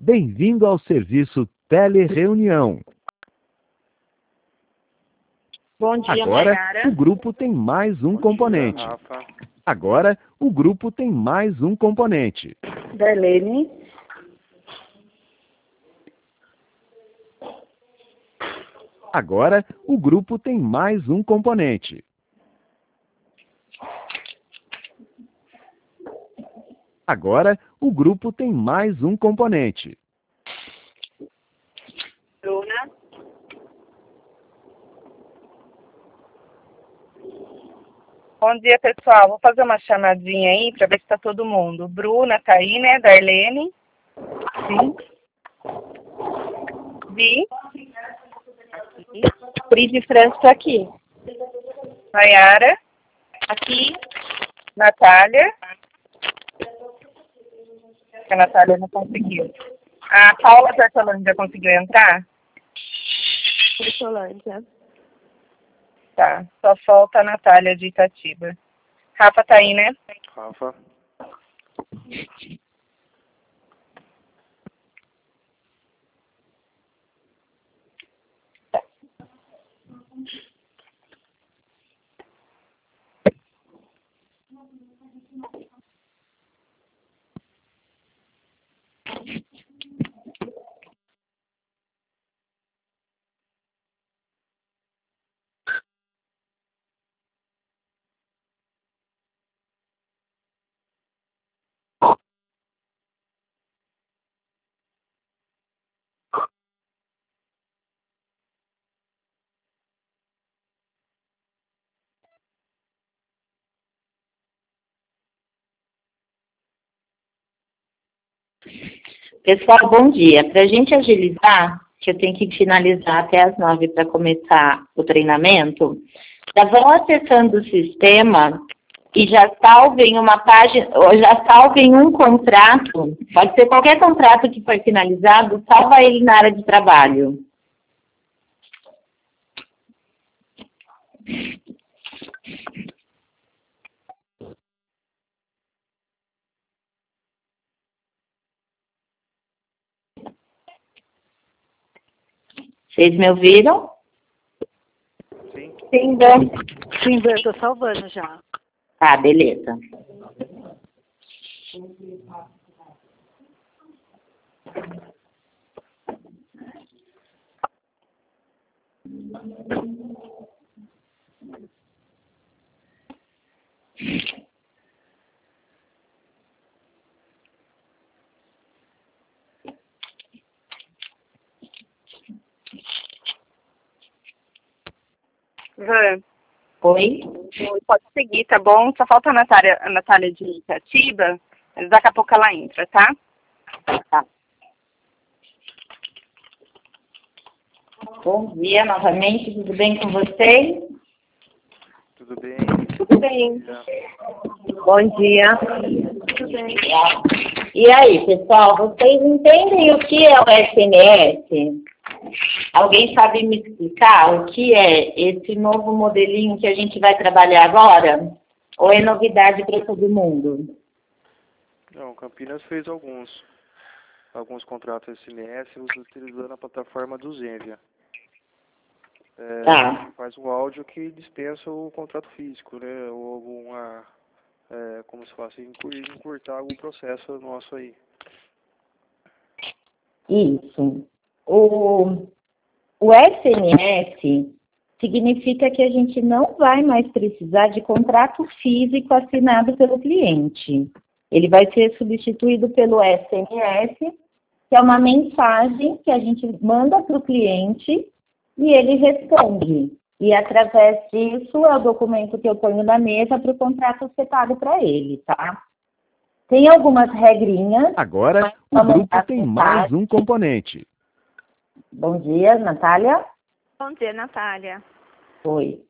Bem-vindo ao serviço Telereunião. Bom dia, Agora, Mayara. o grupo tem mais um componente. Agora, o grupo tem mais um componente. Darlene. Agora, o grupo tem mais um componente. Agora, o grupo tem mais um componente. Bruna. Bom dia, pessoal. Vou fazer uma chamadinha aí para ver se está todo mundo. Bruna tá aí, né? Darlene. Sim. Vi. Pri de França está aqui. Mayara. Aqui. Natália. A Natália não conseguiu. A Paula Bertolândia conseguiu entrar? Bertolândia. Tá. Só falta a Natália de Itatiba. Rafa tá aí, né? Rafa. Pessoal, bom dia. Para a gente agilizar, que eu tenho que finalizar até as 9 para começar o treinamento, já vão acessando o sistema e já salvem uma página, ou já salvem um contrato, pode ser qualquer contrato que foi finalizado, salva ele na área de trabalho. Vocês me ouviram? Sim. Sim, Dan. Sim, eu estou salvando já. Tá, beleza. Van, Oi? pode seguir, tá bom? Só falta a Natália de Itatiba, mas daqui a pouco ela entra, tá? Tá. Bom dia novamente, tudo bem com vocês? Tudo bem? Tudo bem. Bom dia. Tudo bem. E aí, pessoal, vocês entendem o que é o SMS? Alguém sabe me explicar o que é esse novo modelinho que a gente vai trabalhar agora? Ou é novidade para todo mundo? Não, Campinas fez alguns contratos SMS utilizando a plataforma do Zenvia. Tá. Faz um áudio que dispensa o contrato físico, né? Ou alguma, como se fosse encurtar algum processo nosso aí. Isso. O SMS significa que a gente não vai mais precisar de contrato físico assinado pelo cliente. Ele vai ser substituído pelo SMS, que é uma mensagem que a gente manda para o cliente e ele responde. E através disso é o documento que eu ponho na mesa para o contrato ser pago para ele, tá? Tem algumas regrinhas. Agora, o grupo tem mais um componente. Bom dia, Natália. Bom dia, Natália. Oi.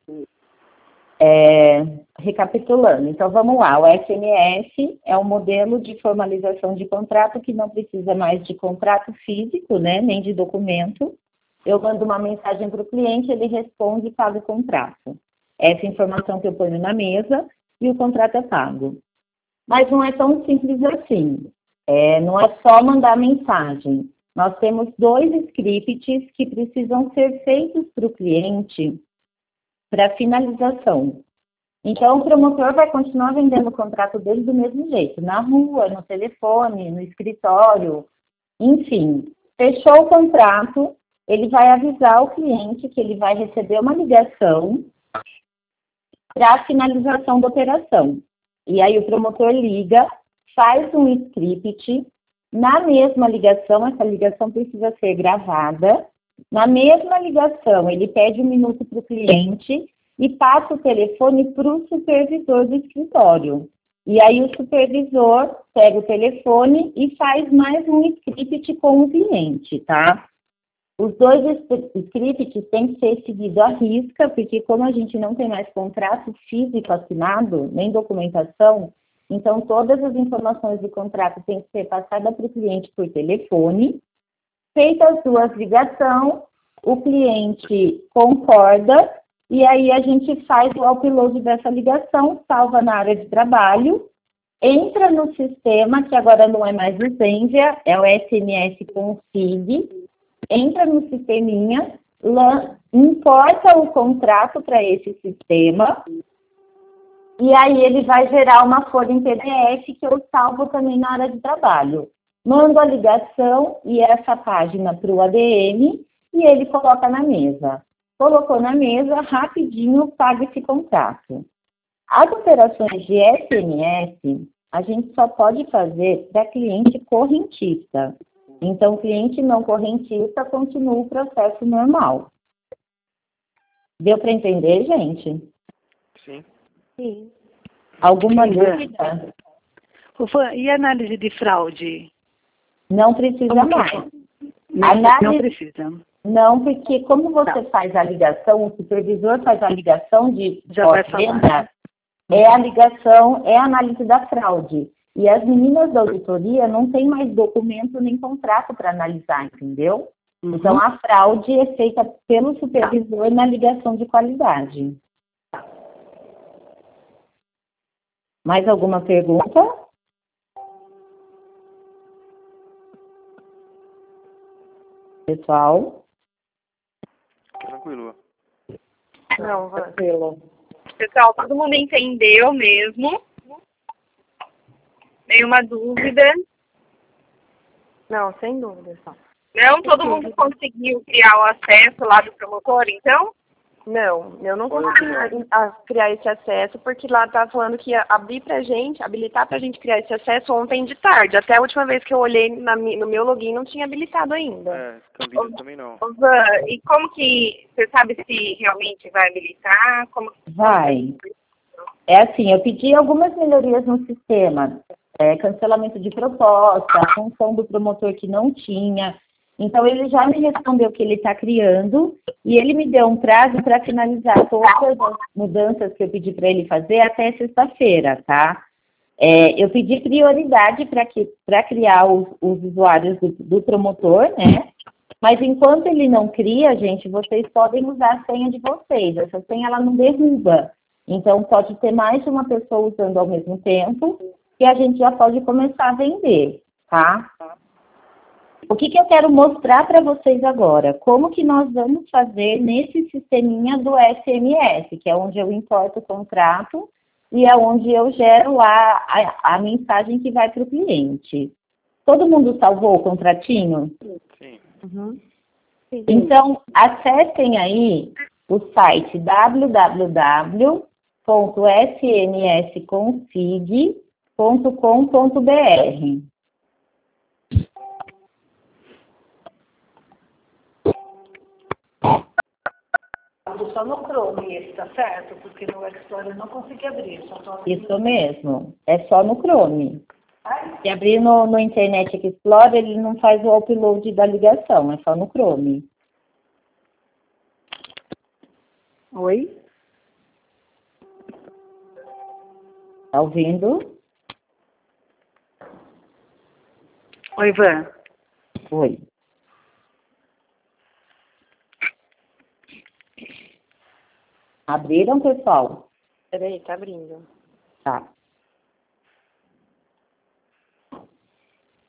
Recapitulando, então vamos lá. O SMS é um modelo de formalização de contrato que não precisa mais de contrato físico, né, nem de documento. Eu mando uma mensagem para o cliente, ele responde e paga o contrato. Essa informação que eu ponho na mesa e o contrato é pago. Mas não é tão simples assim. Não é só mandar mensagem. Nós temos 2 scripts que precisam ser feitos para o cliente para finalização. Então, o promotor vai continuar vendendo o contrato dele do mesmo jeito, na rua, no telefone, no escritório, enfim. Fechou o contrato, ele vai avisar o cliente que ele vai receber uma ligação para a finalização da operação. E aí o promotor liga, faz um script, na mesma ligação, essa ligação precisa ser gravada, na mesma ligação ele pede 1 minuto para o cliente e passa o telefone para o supervisor do escritório. E aí o supervisor pega o telefone e faz mais um script com o cliente, tá? Os 2 scripts têm que ser seguidos à risca, porque como a gente não tem mais contrato físico assinado, nem documentação, então todas as informações do contrato têm que ser passadas para o cliente por telefone. Feitas as 2 ligações, o cliente concorda, e aí a gente faz o upload dessa ligação, salva na área de trabalho, entra no sistema, que agora não é mais o Zenvia, é o SMS Config, entra no sisteminha, importa o contrato para esse sistema, e aí ele vai gerar uma folha em PDF que eu salvo também na área de trabalho. Mando a ligação e essa página para o ADM e ele coloca na mesa. Colocou na mesa, rapidinho paga esse contrato. As operações de SMS, a gente só pode fazer para cliente correntista. Então, cliente não correntista continua o processo normal. Deu para entender, gente? Sim. Sim. Alguma dúvida? E análise de fraude? Não precisa mais. Não precisa. Não, porque como você faz a ligação, o supervisor faz a ligação de pós-venda, a ligação, é a análise da fraude. E as meninas da auditoria não têm mais documento nem contrato para analisar, entendeu? Uhum. Então, a fraude é feita pelo supervisor na ligação de qualidade. Mais alguma pergunta? Pessoal? Tranquilo. Não, Tranquilo. pessoal, todo mundo entendeu mesmo? Nenhuma dúvida? Não, sem dúvida, só. Não? Todo mundo conseguiu criar o acesso lá do promotor, então? Não, eu não consegui criar esse acesso, porque lá estava falando que ia abrir pra gente, habilitar pra gente criar esse acesso ontem de tarde. Até a última vez que eu olhei no meu login não tinha habilitado ainda. Cambida também não. Van, e como que, você sabe se realmente vai habilitar? Vai. É assim, eu pedi algumas melhorias no sistema. Cancelamento de proposta, a função do promotor que não tinha. Então, ele já me respondeu que ele está criando e ele me deu um prazo para finalizar todas as mudanças que eu pedi para ele fazer até sexta-feira, tá? Eu pedi prioridade para criar os usuários do promotor, né? Mas enquanto ele não cria, gente, vocês podem usar a senha de vocês. Essa senha, ela não derruba. Então, pode ter mais de uma pessoa usando ao mesmo tempo e a gente já pode começar a vender, tá? O que eu quero mostrar para vocês agora? Como que nós vamos fazer nesse sisteminha do SMS, que é onde eu importo o contrato e é onde eu gero a mensagem que vai para o cliente. Todo mundo salvou o contratinho? Sim. Uhum. Então, acessem aí o site www.smsconfig.com.br. Só no Chrome esse, tá certo? Porque no Explorer eu não consegui abrir. Isso mesmo, é só no Chrome. Se abrir no Internet Explorer, ele não faz o upload da ligação, é só no Chrome. Oi? Tá ouvindo? Oi, Van. Oi. Abriram, pessoal? Peraí, tá abrindo. Tá.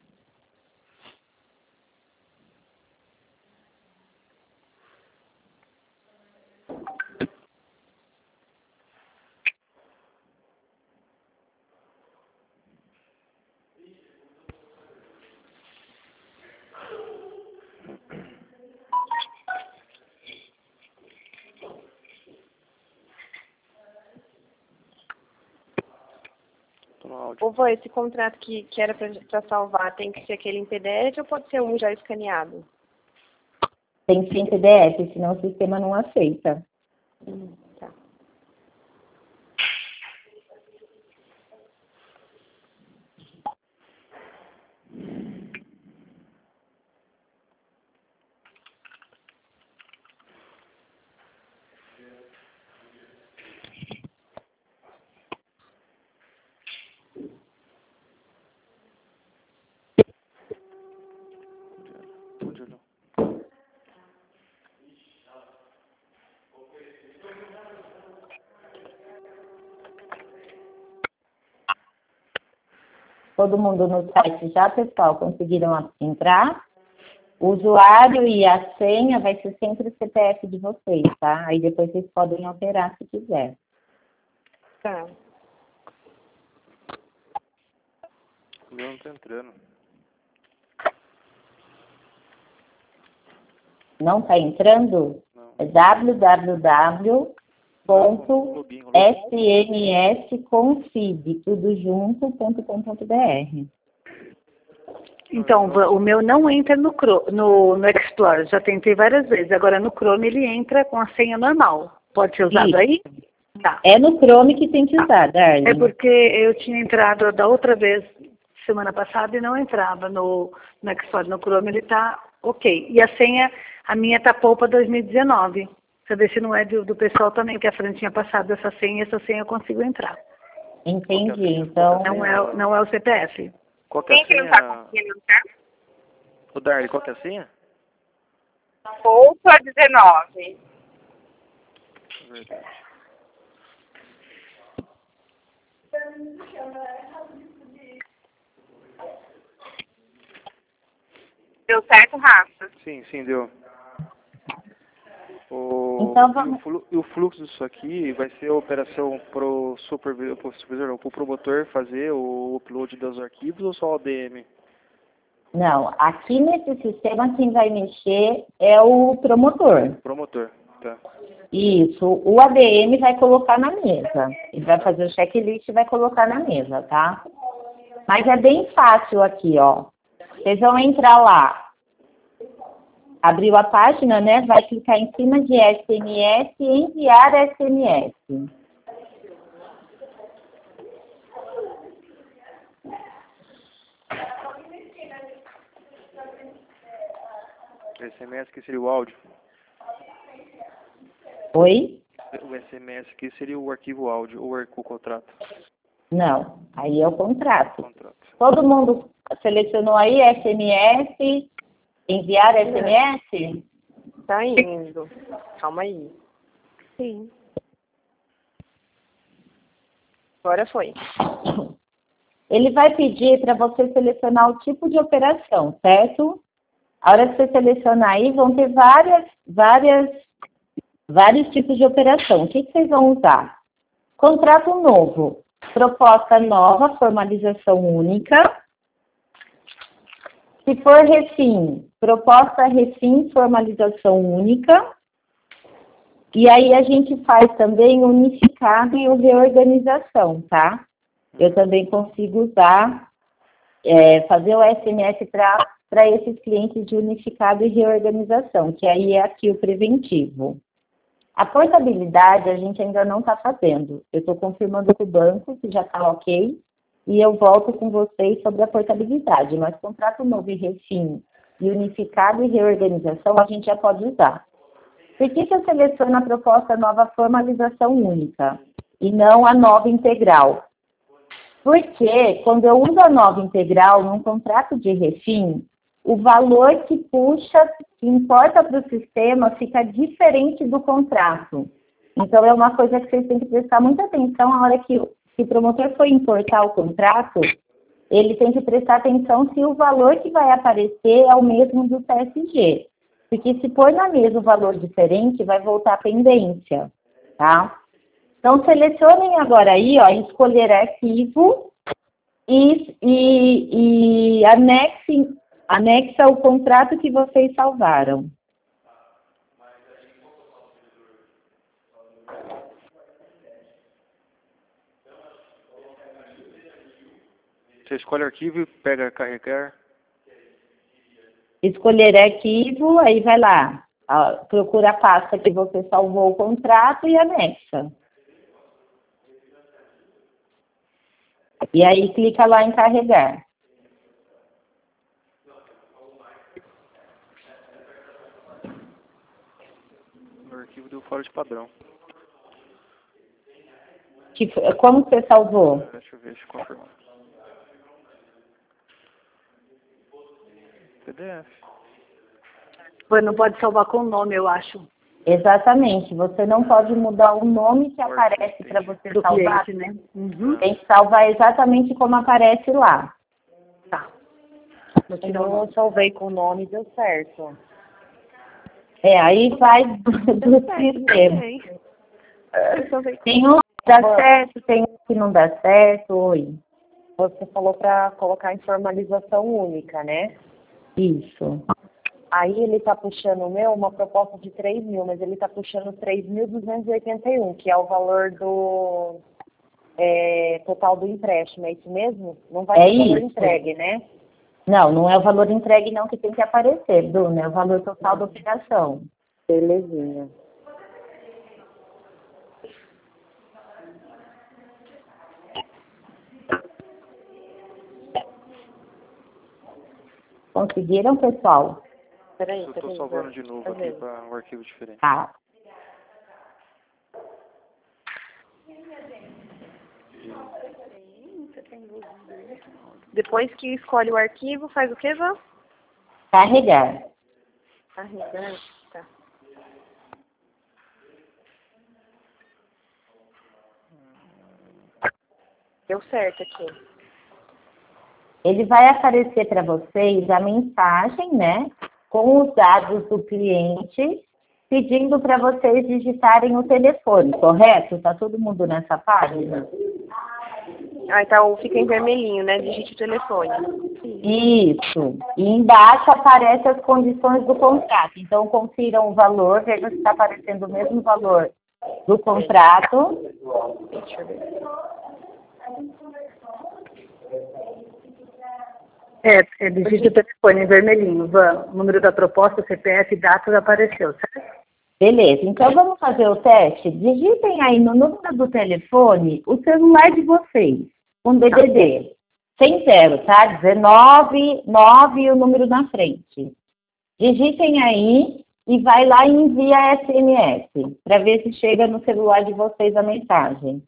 áudio. Ô, vô, esse contrato que era para salvar, tem que ser aquele em PDF ou pode ser um já escaneado? Tem que ser em PDF, senão o sistema não aceita. Tá. Onde olhou? Todo mundo no site já, pessoal, conseguiram entrar? O usuário e a senha vai ser sempre o CPF de vocês, tá? Aí depois vocês podem alterar se quiser. Tá. O meu não tá entrando. Não está entrando? Não. É www.smsconfig, tudo junto.com.br. Então, o meu não entra no Explorer. Já tentei várias vezes. Agora no Chrome ele entra com a senha normal. Pode ser usado Isso. aí? Tá. É no Chrome que tem que usar, Darlene. É porque eu tinha entrado da outra vez, semana passada, e não entrava no Explorer. No Chrome ele está ok. E a senha, a minha está poupa 2019. Saber se não é do pessoal também, que a Fran tinha passado essa senha eu consigo entrar. Entendi, então... Não é o CPF. Qual que é a Quem que senha? não tá conseguindo entrar? Ô, Darley, qual que é a senha? Poupa 19. Verdade. Deu certo, Rafa? Sim, deu. Então, vamos... E o fluxo disso aqui vai ser a operação pro supervisor, ou pro promotor fazer o upload dos arquivos ou só o ADM? Não, aqui nesse sistema quem vai mexer é o promotor. Promotor, tá. Isso, o ADM vai colocar na mesa. Ele vai fazer o checklist e vai colocar na mesa, tá? Mas é bem fácil aqui, ó. Vocês vão entrar lá. Abriu a página, né? Vai clicar em cima de SMS e enviar SMS. O SMS que seria o áudio. Oi? O SMS aqui seria o arquivo áudio ou o contrato? Não, aí é o contrato. Contrato. Todo mundo selecionou aí SMS, enviar SMS? Tá indo. Calma aí. Sim. Agora foi. Ele vai pedir para você selecionar o tipo de operação, certo? A hora que você selecionar aí, vão ter vários tipos de operação. O que vocês vão usar? Contrato novo, proposta nova, formalização única. Se for refim, proposta refim, formalização única. E aí a gente faz também o unificado e o reorganização, tá? Eu também consigo usar, fazer o SMS para esses clientes de unificado e reorganização, que aí é aqui o preventivo. A portabilidade a gente ainda não está fazendo. Eu estou confirmando com o banco que já está ok, e eu volto com vocês sobre a portabilidade. Mas contrato novo e refim, e unificado e reorganização a gente já pode usar. Por que eu seleciono a proposta nova formalização única e não a nova integral? Porque quando eu uso a nova integral num contrato de refim, o valor que puxa, que importa para o sistema, fica diferente do contrato. Então, é uma coisa que vocês têm que prestar muita atenção na hora que o promotor for importar o contrato, ele tem que prestar atenção se o valor que vai aparecer é o mesmo do TSG. Porque se pôr na mesa o valor diferente, vai voltar a pendência, tá? Então, selecionem agora aí, ó, escolher arquivo e anexa o contrato que vocês salvaram. Você escolhe arquivo e pega carregar. Escolher arquivo, aí vai lá. Procura a pasta que você salvou o contrato e anexa. E aí clica lá em carregar. O arquivo deu fora de padrão. Como você salvou? Deixa eu ver, deixa eu confirmar. PDF. Você não pode salvar com o nome, eu acho. Exatamente. Você não pode mudar o nome que aparece para você Do salvar. cliente, né? Uhum. Tem que salvar exatamente como aparece lá. Tá. Então eu salvei com o nome e deu certo. Aí vai do sistema. Tem um que dá certo, tem um que não dá certo. Oi. Você falou para colocar em formalização única, né? Isso. Aí ele está puxando o meu, uma proposta de 3 mil, mas ele está puxando 3.281, que é o valor do total do empréstimo, é isso mesmo? Não vai ser o valor entregue, né? Não, não é o valor entregue não que tem que aparecer, Bruna, é o valor total da operação. Belezinha. Conseguiram, pessoal? Peraí, Eu estou salvando de novo aqui para um arquivo diferente. Tá. Depois que escolhe o arquivo, faz o que, Vã? Carregar. Carregar. Tá. Deu certo aqui. Ele vai aparecer para vocês a mensagem, né? Com os dados do cliente, pedindo para vocês digitarem o telefone, correto? Está todo mundo nessa página? Ah, então fica em vermelhinho, né? Digite o telefone. Isso. E embaixo aparecem as condições do contrato. Então, confiram o valor, vejam se está aparecendo o mesmo valor do contrato. Deixa eu ver. Digite o telefone em vermelhinho. O número da proposta, CPF, data apareceu, certo? Beleza, então vamos fazer o teste. Digitem aí no número do telefone o celular de vocês, com DDD. Sem zero, tá? 19, 9 e o número na frente. Digitem aí e vai lá e envia SMS, para ver se chega no celular de vocês a mensagem.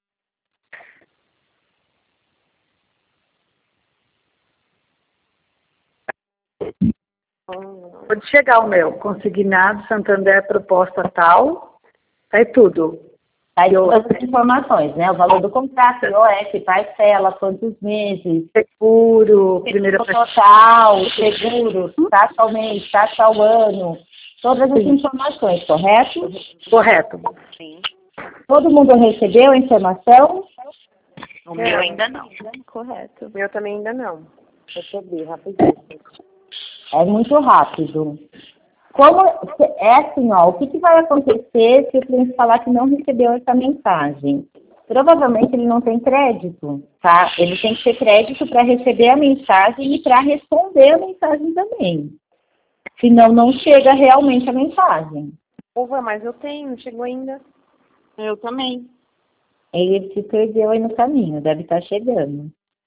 Pode chegar o meu. Consignado, Santander, proposta tal. Aí tudo. Aí todas as informações, né? O valor do contrato, IOF, parcela, quantos meses, seguro, primeira total, seguro, taxa ao mês, taxa ao ano, todas as informações, correto? Correto. Sim. Todo mundo recebeu a informação? O meu ainda não. Correto. O meu também ainda não. Recebi, rapidinho. É muito rápido. Como é assim, ó, o que vai acontecer se o cliente falar que não recebeu essa mensagem? Provavelmente ele não tem crédito, tá? Ele tem que ter crédito para receber a mensagem e para responder a mensagem também. Senão não chega realmente a mensagem. Uva, mas eu tenho, não chegou ainda. Eu também. Ele se perdeu aí no caminho, deve estar chegando.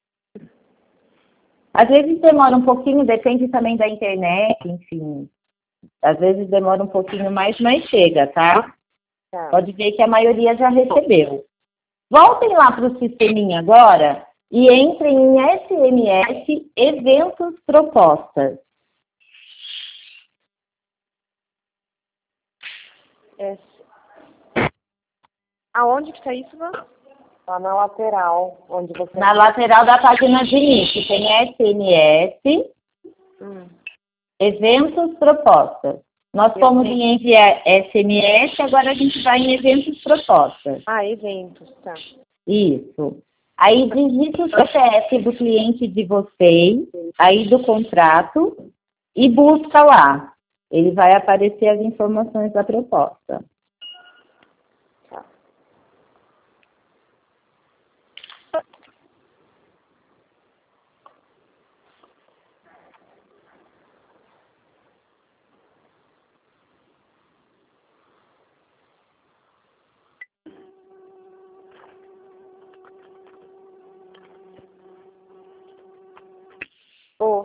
Às vezes demora um pouquinho, depende também da internet, enfim. Às vezes demora um pouquinho mais, mas chega, tá? Pode ver que a maioria já recebeu. Voltem lá para o sisteminha agora e entrem em SMS Eventos Propostas. Aonde que está isso, Vã? Tá na lateral, onde você... Na lateral da página de início tem SMS, Eventos Propostas. Nós fomos em enviar SMS, agora a gente vai em Eventos Propostas. Ah, eventos, tá. Isso. Aí digita o CPF do cliente de vocês, aí do contrato, e busca lá. Ele vai aparecer as informações da proposta.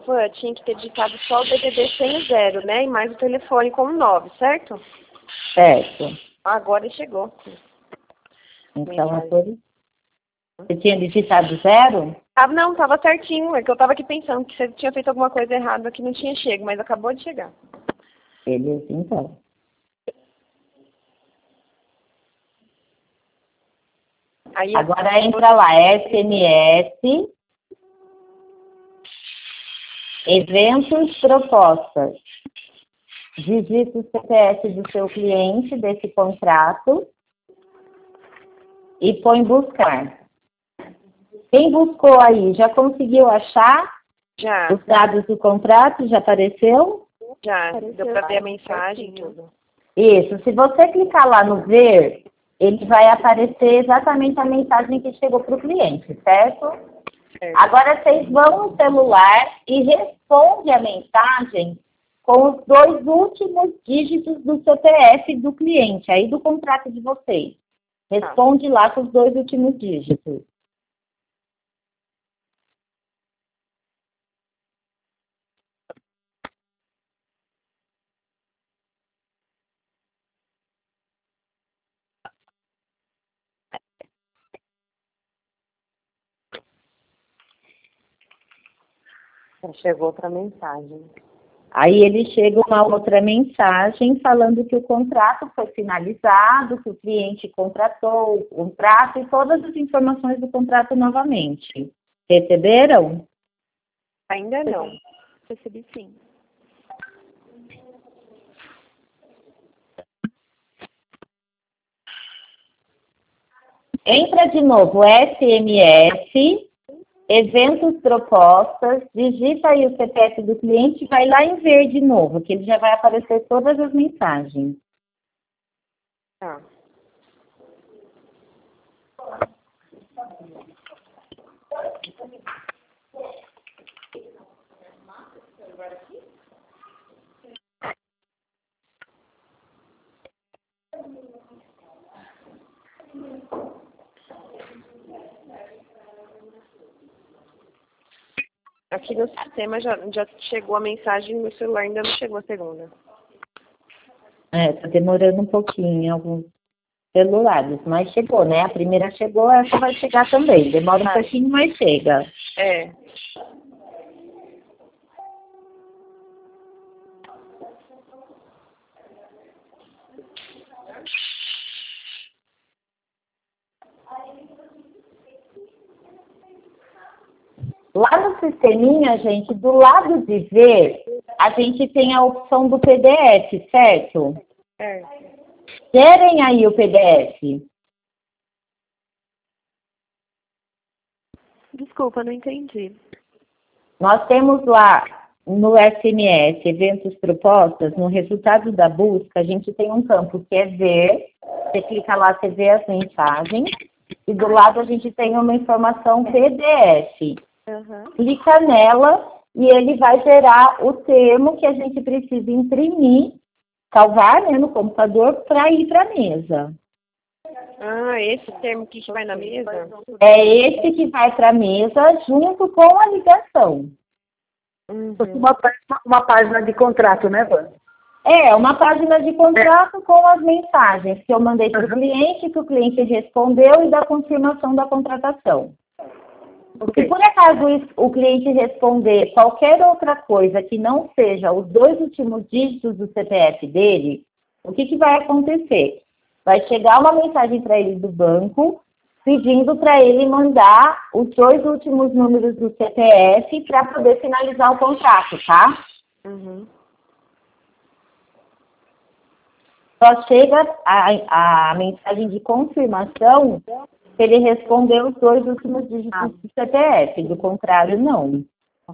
Van, tinha que ter digitado só o DDD sem o 0, né? E mais o telefone com o 9, certo? Certo. Agora chegou. Então, é por isso. Você tinha digitado 0? Ah, não, tava certinho. É que eu tava aqui pensando que você tinha feito alguma coisa errada que não tinha chego, mas acabou de chegar. Beleza, então. Aí, agora entra lá, SMS, eventos, propostas. Digita o CPF do seu cliente, desse contrato, e põe buscar. Quem buscou aí, já conseguiu achar já. Os dados do contrato? Já apareceu? Já, deu para ver a mensagem e tudo. Isso, se você clicar lá no ver, ele vai aparecer exatamente a mensagem que chegou para o cliente, certo? Agora vocês vão no celular e respondem a mensagem com os 2 últimos dígitos do CPF do cliente, aí do contrato de vocês. Responde lá com os 2 últimos dígitos. Chegou outra mensagem. Aí ele chega uma outra mensagem falando que o contrato foi finalizado, que o cliente contratou o contrato e todas as informações do contrato novamente. Receberam? Ainda não. Recebi sim. Entra de novo SMS, eventos, propostas, digita aí o CPF do cliente e vai lá em ver de novo, que ele já vai aparecer todas as mensagens. Tá. Aqui no sistema já chegou a mensagem, no celular ainda não chegou a segunda. Tá demorando um pouquinho em alguns celulares, mas chegou, né? A primeira chegou, essa vai chegar também. Demora um pouquinho, mas chega. É. Lá no sisteminha, gente, do lado de ver, a gente tem a opção do PDF, certo? É. Querem aí o PDF? Desculpa, não entendi. Nós temos lá no SMS, eventos propostas, no resultado da busca, a gente tem um campo que é ver. Você clica lá, você vê as mensagens. E do lado a gente tem uma informação PDF. Clica nela e ele vai gerar o termo que a gente precisa imprimir, salvar, né, no computador para ir para a mesa. Ah, esse termo que vai na mesa? É esse que vai para a mesa junto com a ligação. Uma página de contrato, né, Van? É, uma página de contrato com as mensagens que eu mandei para o cliente, que o cliente respondeu e da confirmação da contratação. Se por acaso o cliente responder qualquer outra coisa que não seja os 2 últimos dígitos do CPF dele, o que vai acontecer? Vai chegar uma mensagem para ele do banco pedindo para ele mandar os 2 últimos números do CPF para poder finalizar o contrato, tá? Só chega a mensagem de confirmação se ele responder os 2 últimos dígitos do CPF, do contrário, não.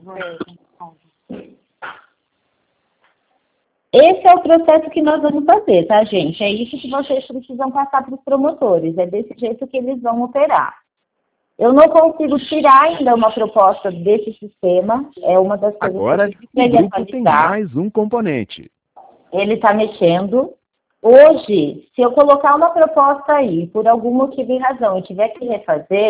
Esse é o processo que nós vamos fazer, tá, gente? É isso que vocês precisam passar para os promotores, é desse jeito que eles vão operar. Eu não consigo tirar ainda uma proposta desse sistema, é uma das coisas Agora, que o grupo tem mais um componente. Ele está mexendo. Hoje, se eu colocar uma proposta aí, por algum motivo e razão, e tiver que refazer,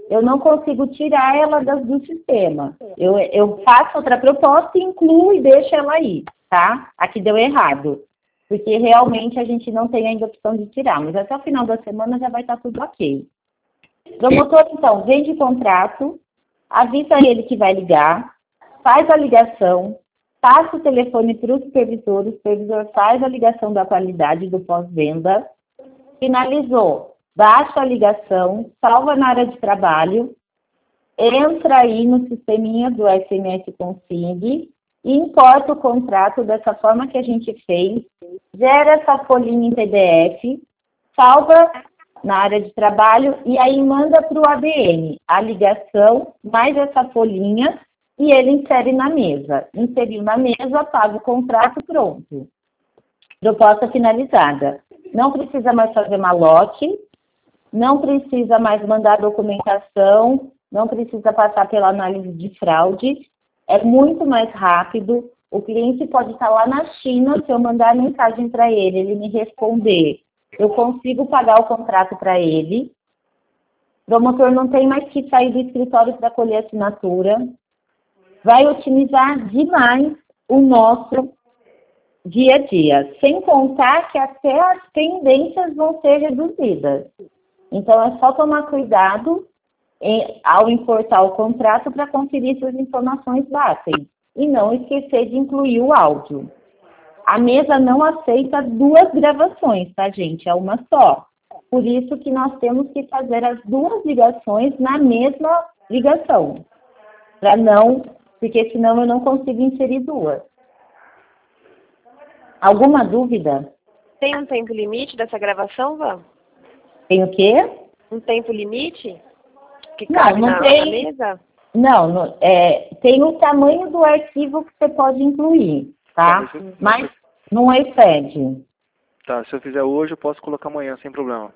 eu não consigo tirar ela do sistema. Eu faço outra proposta, incluo e deixo ela aí, tá? Aqui deu errado. Porque realmente a gente não tem ainda a opção de tirar, mas até o final da semana já vai estar tudo ok. Promotor, então, vende o contrato, avisa ele que vai ligar, faz a ligação, passa o telefone para o supervisor faz a ligação da qualidade do pós-venda, finalizou, baixa a ligação, salva na área de trabalho, entra aí no sisteminha do SMS Consig e importa o contrato dessa forma que a gente fez, gera essa folhinha em PDF, salva na área de trabalho e aí manda para o ADM a ligação, mais essa folhinha e ele insere na mesa. Inseriu na mesa, paga o contrato, pronto. Proposta finalizada. Não precisa mais fazer malote, não precisa mais mandar documentação, não precisa passar pela análise de fraude, é muito mais rápido. O cliente pode estar lá na China, se eu mandar mensagem para ele me responder, eu consigo pagar o contrato para ele. O promotor não tem mais que sair do escritório para colher assinatura. Vai otimizar demais o nosso dia a dia, sem contar que até as pendências vão ser reduzidas. Então, é só tomar cuidado ao importar o contrato para conferir se as informações batem. E não esquecer de incluir o áudio. A mesa não aceita 2 gravações, tá, gente? É uma só. Por isso que nós temos que fazer as 2 ligações na mesma ligação. Porque senão eu não consigo inserir 2. Alguma dúvida? Tem um tempo limite dessa gravação, Van? Tem o quê? Um tempo limite? Que cabe não na tem. mesa? Não, tem o tamanho do arquivo que você pode incluir, tá? Mas não excede. Tá, se eu fizer hoje, eu posso colocar amanhã, sem problema.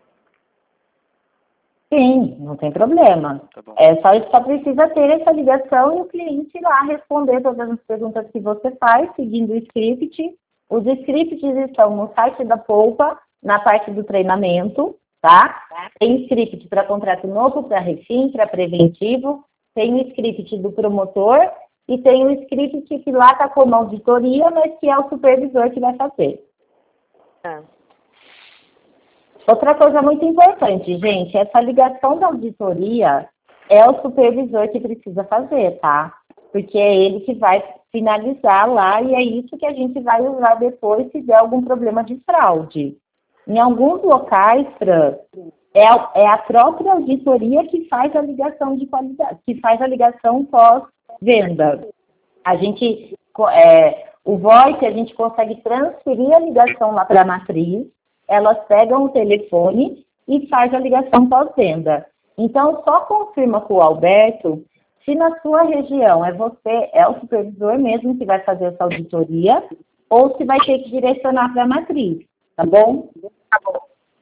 Sim, não tem problema. Tá bom. Só precisa ter essa ligação e o cliente ir lá responder todas as perguntas que você faz, seguindo o script. Os scripts estão no site da Poupa, na parte do treinamento, tá? Tem script para contrato novo, para refim, para preventivo, tem o script do promotor e tem o script que lá está como auditoria, mas que é o supervisor que vai fazer. Outra coisa muito importante, gente, essa ligação da auditoria é o supervisor que precisa fazer, tá? Porque é ele que vai finalizar lá e é isso que a gente vai usar depois se der algum problema de fraude. Em alguns locais, Fran, é a própria auditoria que faz a ligação de qualidade, que faz a ligação pós-venda. O VoIP, a gente consegue transferir a ligação lá para a matriz, elas pegam o telefone e faz a ligação pós-venda. Então, só confirma com o Alberto se na sua região é o supervisor mesmo que vai fazer essa auditoria ou se vai ter que direcionar para a matriz, tá bom? Tá bom.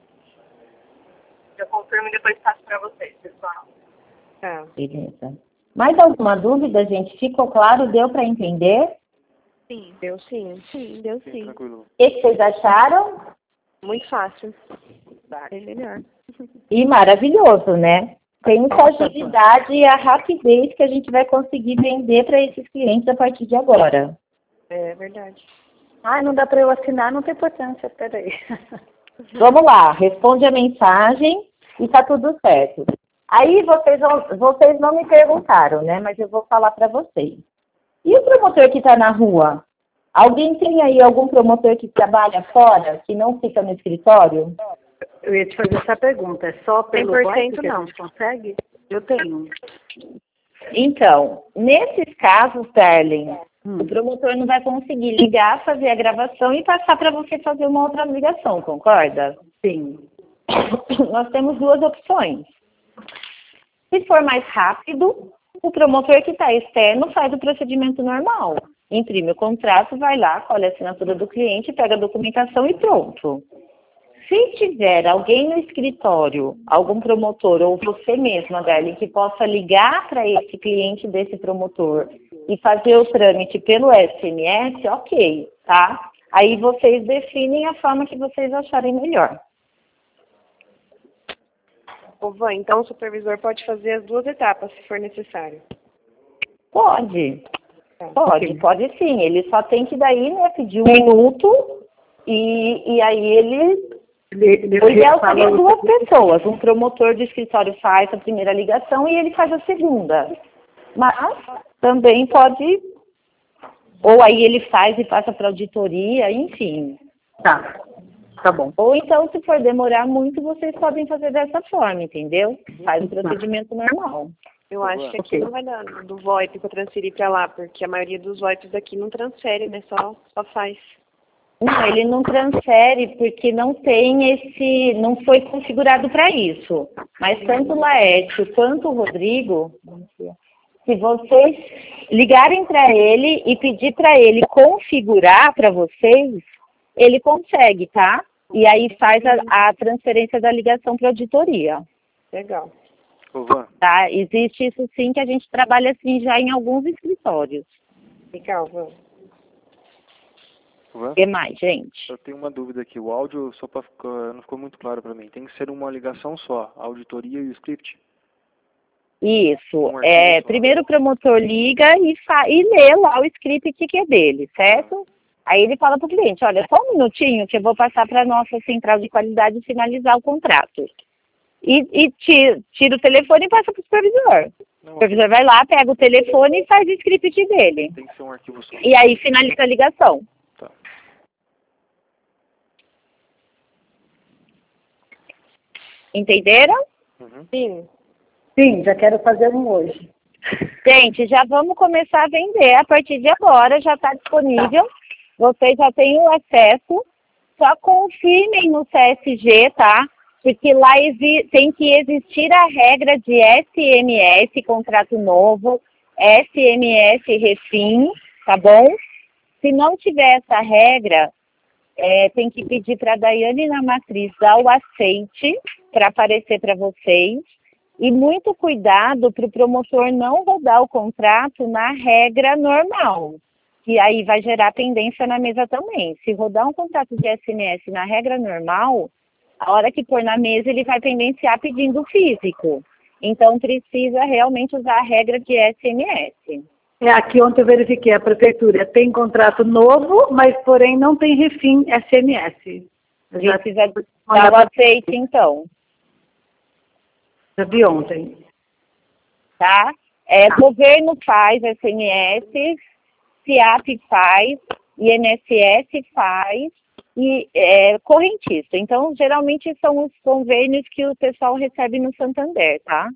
Eu confirmo e depois passo para vocês, pessoal. Tá. Beleza. Mais alguma dúvida, gente? Ficou claro? Deu para entender? Sim, deu sim. Sim, deu sim. Tranquilo. O que vocês acharam? Muito fácil. É melhor. E maravilhoso, né? Tem muita agilidade e a rapidez que a gente vai conseguir vender para esses clientes a partir de agora. É verdade. Não dá para eu assinar, não tem importância, peraí. Vamos lá, responde a mensagem e tá tudo certo. Aí vocês não me perguntaram, né? Mas eu vou falar para vocês. E o promotor que está na rua? Alguém tem aí algum promotor que trabalha fora, que não fica no escritório? Eu ia te fazer essa pergunta, é só pelo 100% VoIP que a não. gente consegue? Eu tenho. Então, nesses casos, Sterling, o promotor não vai conseguir ligar, fazer a gravação e passar para você fazer uma outra ligação, concorda? Sim. Nós temos 2 opções. Se for mais rápido, o promotor que está externo faz o procedimento normal. Imprime o contrato, vai lá, colhe a assinatura do cliente, pega a documentação e pronto. Se tiver alguém no escritório, algum promotor, ou você mesma, Darlene, que possa ligar para esse cliente desse promotor e fazer o trâmite pelo SMS, ok, tá? Aí vocês definem a forma que vocês acharem melhor. Ô, Van, então o supervisor pode fazer as 2 etapas, se for necessário. Pode. Ok. Pode sim. Ele só tem que daí, né, pedir 1 minuto e aí ele... O ideal seria 2 pessoas. Um promotor do escritório faz a primeira ligação e ele faz a segunda. Mas também pode... Ou aí ele faz e passa para auditoria, enfim. Tá bom. Ou então, se for demorar muito, vocês podem fazer dessa forma, entendeu? Faz o procedimento normal. Eu acho que aqui não vai dar do VoIP para transferir para lá, porque a maioria dos VoIPs daqui não transfere, né? Só faz. Não, ele não transfere porque não tem não foi configurado para isso. Mas tanto o Laércio quanto o Rodrigo, se vocês ligarem para ele e pedir para ele configurar para vocês, ele consegue, tá? E aí faz a transferência da ligação para auditoria. Legal. Ô, Van, Tá? Existe isso sim, que a gente trabalha assim já em alguns escritórios. Legal, Van. Van, O que mais, gente? eu tenho uma dúvida aqui. O áudio, só para não ficou muito claro para mim. Tem que ser uma ligação só, a auditoria e o script? Isso. arquivo só. Primeiro o promotor liga e lê lá o script que é dele, certo? Aí ele fala para o cliente, olha, só um minutinho que eu vou passar para a nossa central de qualidade e finalizar o contrato. E tira o telefone e passa para o supervisor. O supervisor vai lá, pega o telefone e faz o script dele. Tem que ser um arquivo só. E aí finaliza a ligação. Tá. Entenderam? Uhum. Sim. Sim, já quero fazer um hoje. Gente, já vamos começar a vender. A partir de agora já está disponível. Vocês já têm o acesso. Só confirmem no CSG, tá? Porque lá tem que existir a regra de SMS, contrato novo, SMS refim, tá bom? Se não tiver essa regra, tem que pedir para a Daiane na matriz dar o aceite para aparecer para vocês. E muito cuidado para o promotor não rodar o contrato na regra normal, que aí vai gerar pendência na mesa também. Se rodar um contrato de SMS na regra normal, a hora que pôr na mesa ele vai pendenciar pedindo físico. Então precisa realmente usar a regra de SMS. Aqui ontem eu verifiquei, a prefeitura tem contrato novo, mas porém não tem refim SMS. Precisa dar o aceite então. Já vi ontem. Tá? Governo faz SMS, CIAP faz, INSS faz e correntista. Então, geralmente são os convênios que o pessoal recebe no Santander, tá?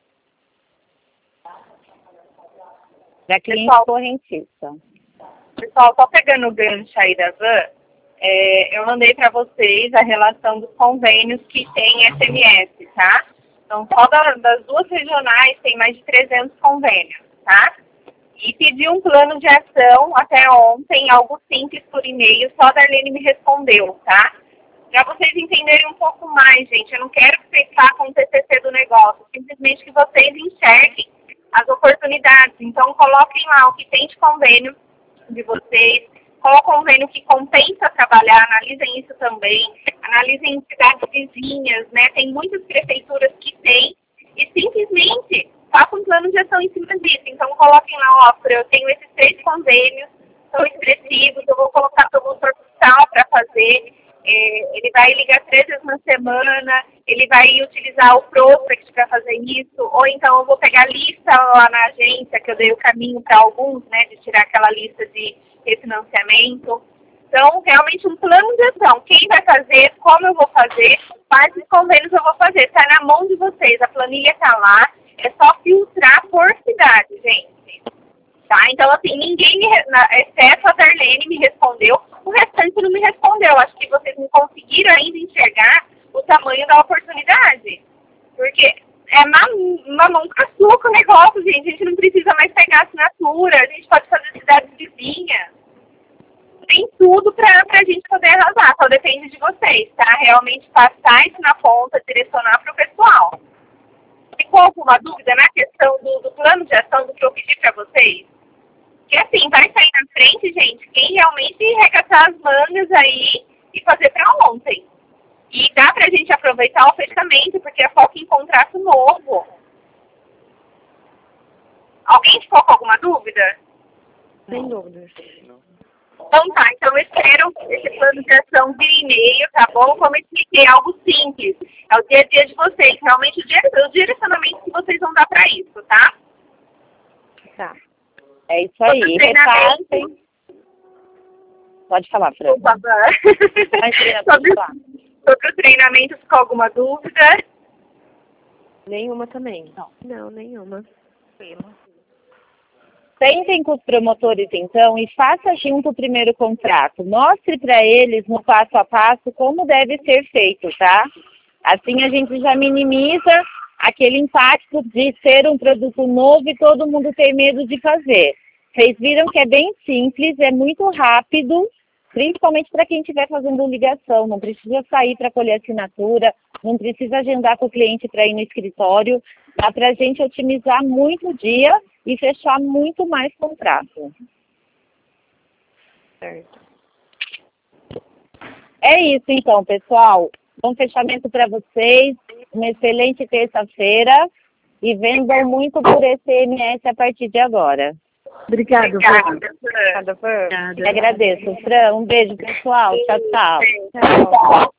Para cliente correntista. Pessoal, só pegando o gancho aí da Van, eu mandei para vocês a relação dos convênios que tem SMS, tá? Então, só das 2 regionais tem mais de 300 convênios, tá? E pedi um plano de ação até ontem, algo simples por e-mail, só a Darlene me respondeu, tá? Para vocês entenderem um pouco mais, gente, eu não quero que vocês façam o TCC do negócio, simplesmente que vocês enxerguem as oportunidades. Então, coloquem lá o que tem de convênio de vocês, qual o convênio que compensa trabalhar, analisem isso também, analisem cidades vizinhas, né? Tem muitas prefeituras que têm, e simplesmente façam um plano de ação em cima disso. Então, coloquem lá, eu tenho esses 3 convênios, são expressivos, eu vou colocar promotor fiscal para fazer, ele vai ligar 3 vezes na semana, ele vai utilizar o Prospect para fazer isso, ou então eu vou pegar a lista lá na agência, que eu dei o caminho para alguns, né, de tirar aquela lista de refinanciamento. Então, realmente um plano de ação. Quem vai fazer, como eu vou fazer, quais os convênios eu vou fazer. Está na mão de vocês, a planilha está lá, é só filtrar por cidade, gente. Tá? Então, assim, ninguém, exceto a Darlene, me respondeu, o restante não me respondeu. Acho que vocês não conseguiram ainda enxergar o tamanho da oportunidade. Porque é mamão com açúcar o negócio, gente. A gente não precisa mais pegar assinatura, a gente pode fazer cidades vizinhas. Tem tudo pra gente poder arrasar, só depende de vocês, tá? Realmente passar isso na ponta, direcionar pro pessoal. Ficou alguma dúvida na questão do plano de ação do que eu pedi pra vocês? Que assim, vai sair na frente, gente, quem realmente regaçar as mangas aí e fazer pra ontem. E dá pra gente aproveitar o fechamento, porque é foco em contrato novo. Alguém ficou com alguma dúvida? Sem dúvidas. Então tá, então eu espero esse plano de ação via e-mail, tá bom? Como eu expliquei, é algo simples. É o dia a dia de vocês, realmente o direcionamento que vocês vão dar pra isso, tá? Tá. É isso aí. Sobre o treinamento. Repassem. Pode falar, Fran. Por favor. Imagina, pode falar. Sobre o treinamento, ficou alguma dúvida? Nenhuma também. Não, nenhuma. Sentem com os promotores, então, e faça junto o primeiro contrato. Mostre para eles, no passo a passo, como deve ser feito, tá? Assim a gente já minimiza aquele impacto de ser um produto novo e todo mundo ter medo de fazer. Vocês viram que é bem simples, é muito rápido, principalmente para quem estiver fazendo ligação. Não precisa sair para colher assinatura, não precisa agendar com o cliente para ir no escritório. Dá para a gente otimizar muito o dia e fechar muito mais contrato. Certo. É isso então, pessoal. Bom fechamento para vocês, uma excelente terça-feira e vendam muito por SMS a partir de agora. Obrigada, Obrigada, Fran. Eu agradeço, Fran. Um beijo, pessoal. Tchau, tchau. Tchau.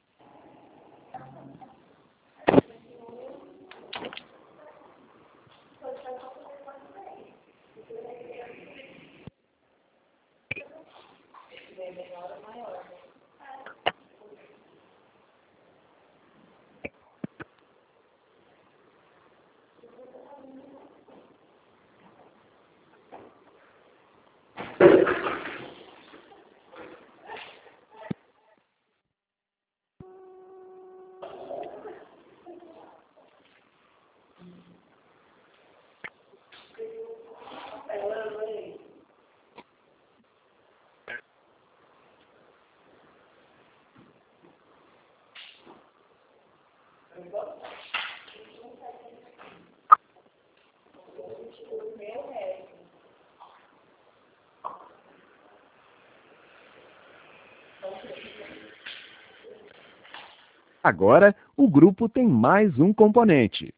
Agora, o grupo tem mais um componente.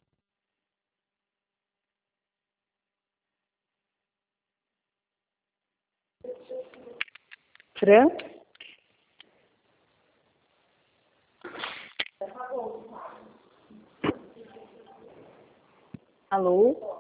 Fran? Alô?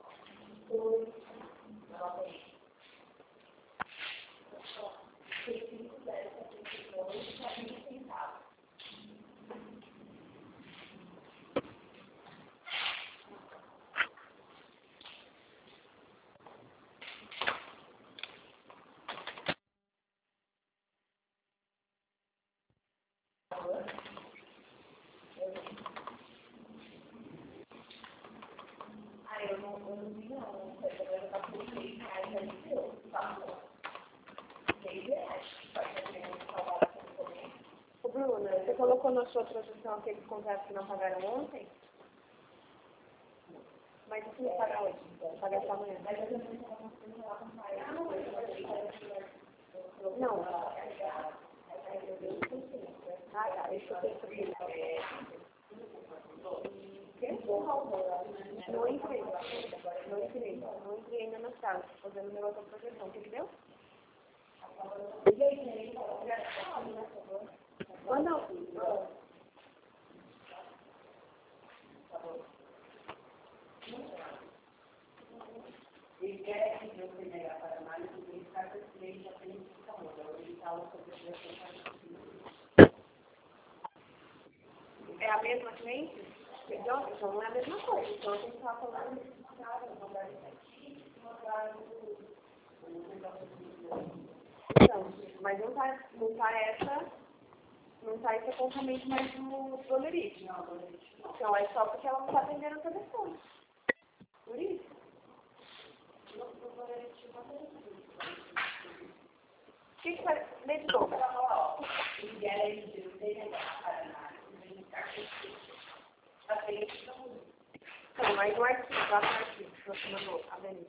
Ô, Bruna, você colocou na sua transação aqueles contratos que não pagaram ontem? Mas isso não paga hoje? Paga só amanhã? Não. Ah, tá. Deixa eu ver. Não entrei. Não entrei ainda na sala. Estou fazendo minha outra projeção. O que deu? Não. É a mesma cliente? Então não é a mesma coisa. Então a gente estava falando então, mas não tá esse apontamento mais do Lerite. Então é só porque ela não está atendendo o telefone. Por isso. O que faz? Lê de novo. Não, mas no arquivo, lá no arquivo que você mandou, a Denise.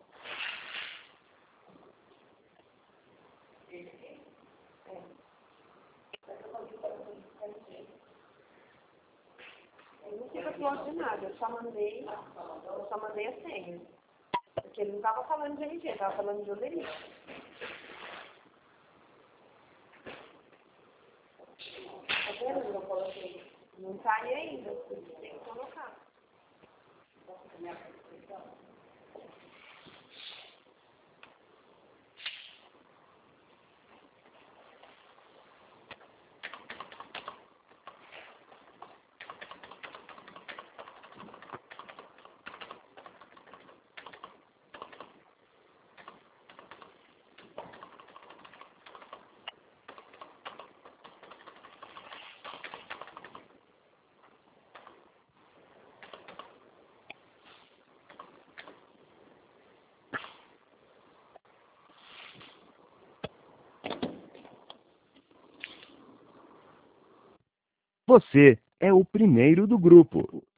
resposta de nada, eu só mandei a senha. Porque ele não estava falando de MG, estava falando de Oderi. Tá vendo? Eu coloquei. Não tá aí ainda, tem que colocar. Você é o primeiro do grupo.